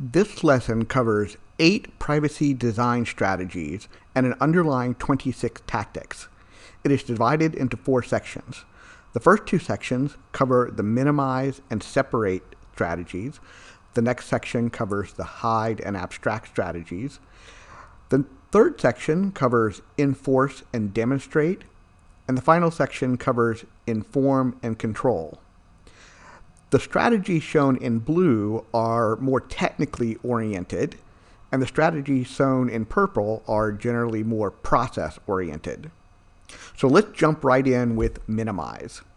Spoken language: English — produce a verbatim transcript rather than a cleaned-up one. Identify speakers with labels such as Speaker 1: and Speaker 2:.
Speaker 1: This lesson covers eight privacy design strategies and an underlying twenty-six tactics. It is divided into four sections. The first two sections cover the minimize and separate strategies. The next section covers the hide and abstract strategies. The third section covers enforce and demonstrate. And the final section covers inform and control. The strategies shown in blue are more technically oriented, and the strategies shown in purple are generally more process oriented. So let's jump right in with minimize.